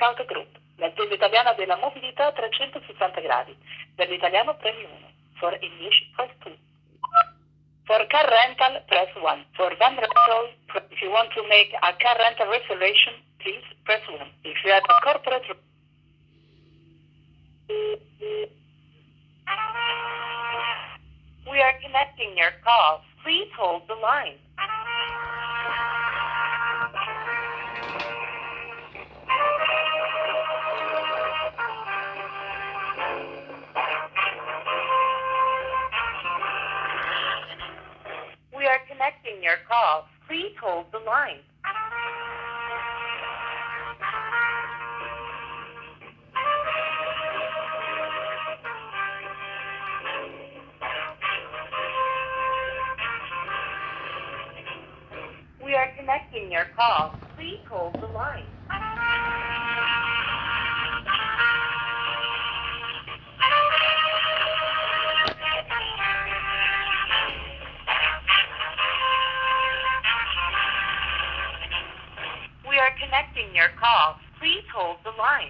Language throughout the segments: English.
Blackout Group, l'azienda italiana della mobilità a 360 gradi. Per l'italiano premi 1. For English press 2. For car rental, press 1. For van rental, if you want to make a car rental reservation, please press 1. If you have a corporate... We are connecting your call. Please hold the line. We are connecting your call. Please hold the line. We are connecting your call. Please hold the line. We are connecting your call. Please hold the line.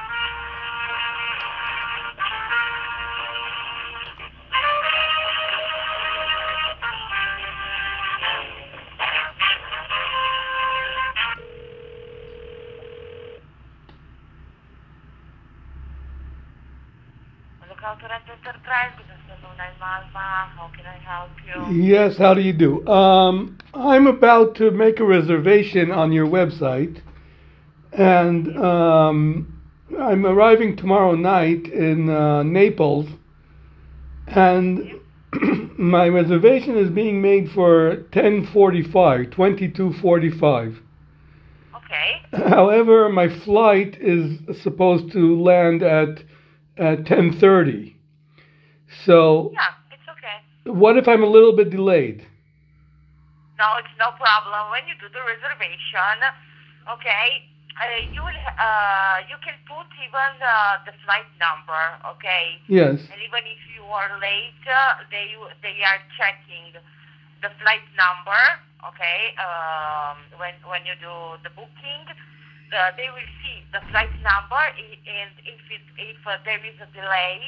Enterprise, good afternoon. I'm Alma. How can I help you? Yes, how do you do? I'm about to make a reservation on your website, and I'm arriving tomorrow night in Naples, and my reservation is being made for 10:45, 22:45. Okay. However, my flight is supposed to land at 10:30. So, Yeah, it's okay. what if I'm a little bit delayed? No, it's no problem. When you do the reservation, okay, you can put even the flight number, okay? Yes. And even if you are late, they are checking the flight number, okay? When you do the booking, they will see the flight number, and if there is a delay,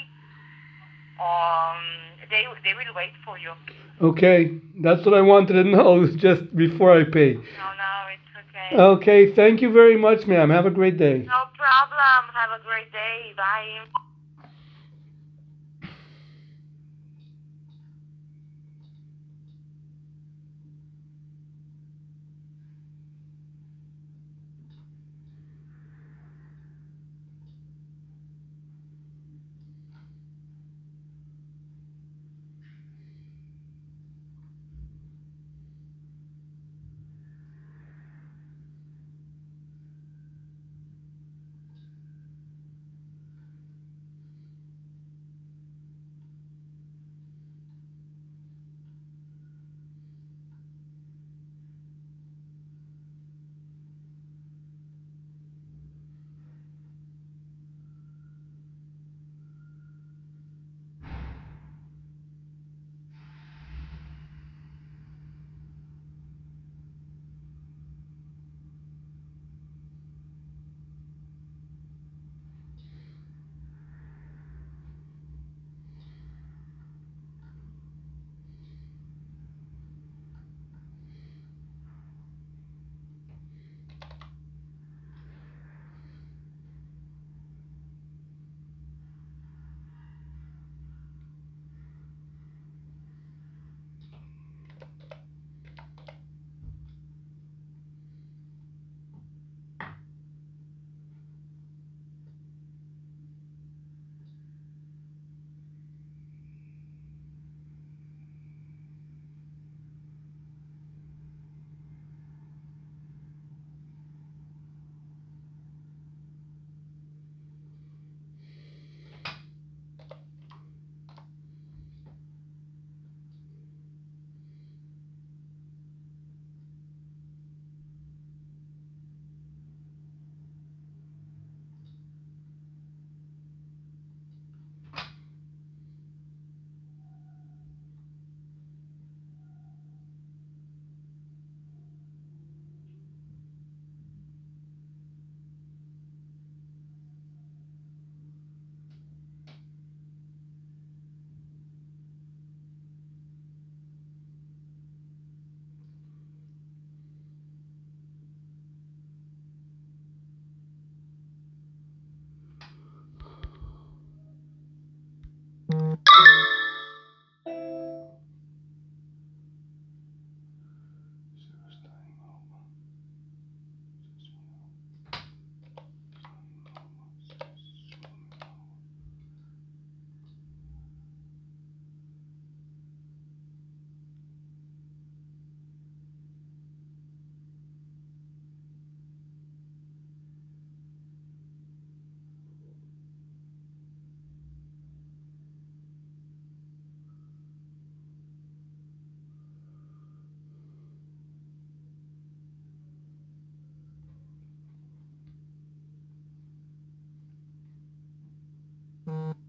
they will wait for you. Okay, that's what I wanted to know just before I pay. No, it's okay. Okay, thank you very much, ma'am. Have a great day. No problem. Have a great day. Bye. you.